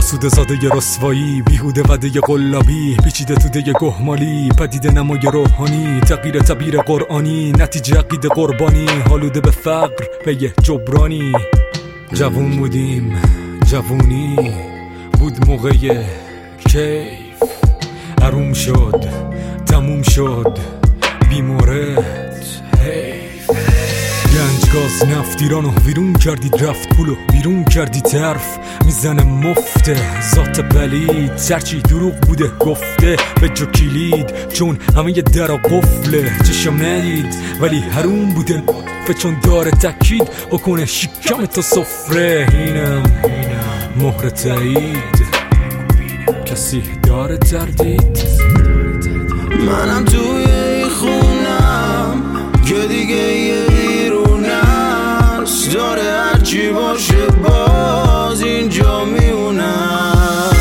آسوده زاده رسوایی، بیهوده وده قلابی، پیچیده توده گهمالی، پدیده نمای روحانی، تغییر تعبیر قرآنی، نتیجه عقیده قربانی، حالوده به فقر به جبرانی. جوون بودیم، جوونی بود موقع کیف، حروم شد تموم شد بیمورد حیف. گنج گاز نفت ایرانو ویرون کردید، رفت پولو بیرون کردید، طرف میزنه مفته ذات پلید، سرچی دروغ بوده گفته به جو کلید، چون همه یه در قفله چشم ندید، ولی حروم بوده چون داره تکید بکنه شکم تا سفره. اینم مهر تایید، کسی داره تردید. منم توی ای خونم که دیگه یه بیرون است، داره هرچی باشه باز اینجا میمونم.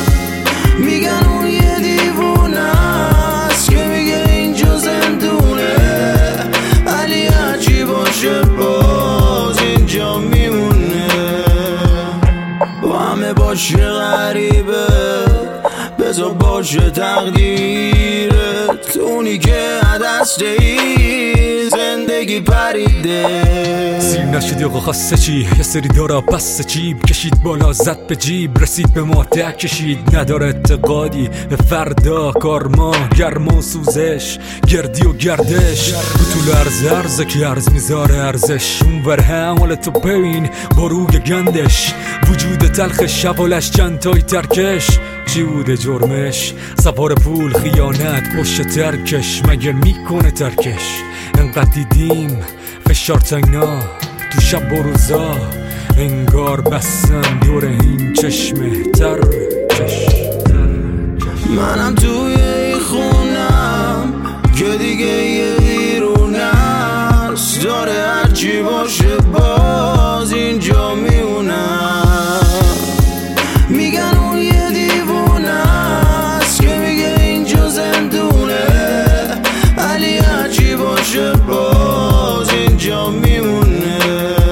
میگن اون یه دیوونه است که میگه اینجا زندونه، ولی هرچی باشه باز اینجا میمونه. با همه باشه غریبه، بذار باشه تقدیرت، اونی که دست ای زندگی پریده. سیر نشدی آقا خسته چی، یه سری داره پس جیب کشید بالا زد به جیب، رسید به ما ته کشید، نداره اعتقادی به فردا، کارما گرما و سوزش، گردی و گردش، رو طول ارزه که ارز میذاره ارزش، اون ور حمال تو ببین با روی گندش، وجود تلخ شوالش چند تای ترکش، چی بوده جرمش؟ سوار پول خیانت پشت ترکش، مگه میکنه ترکش؟ انقدر دیدیم فشار تنگنا تو شب و روزا، انگار بستن دور این چشمه ترکش. منم توی ای خونم که دیگه یه بیرون است، داره هرچی باشه باز اینجا میمونم. میگن اون یه دیوونه است که میگه اینجا زندونه، ولی هرچی باشه باز اینجا میمونه.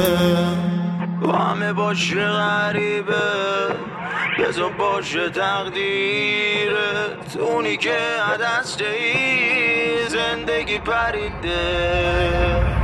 با همه باشه غریبه، بذار باشه تقدیرت، اونی که دست ای زندگی پریده.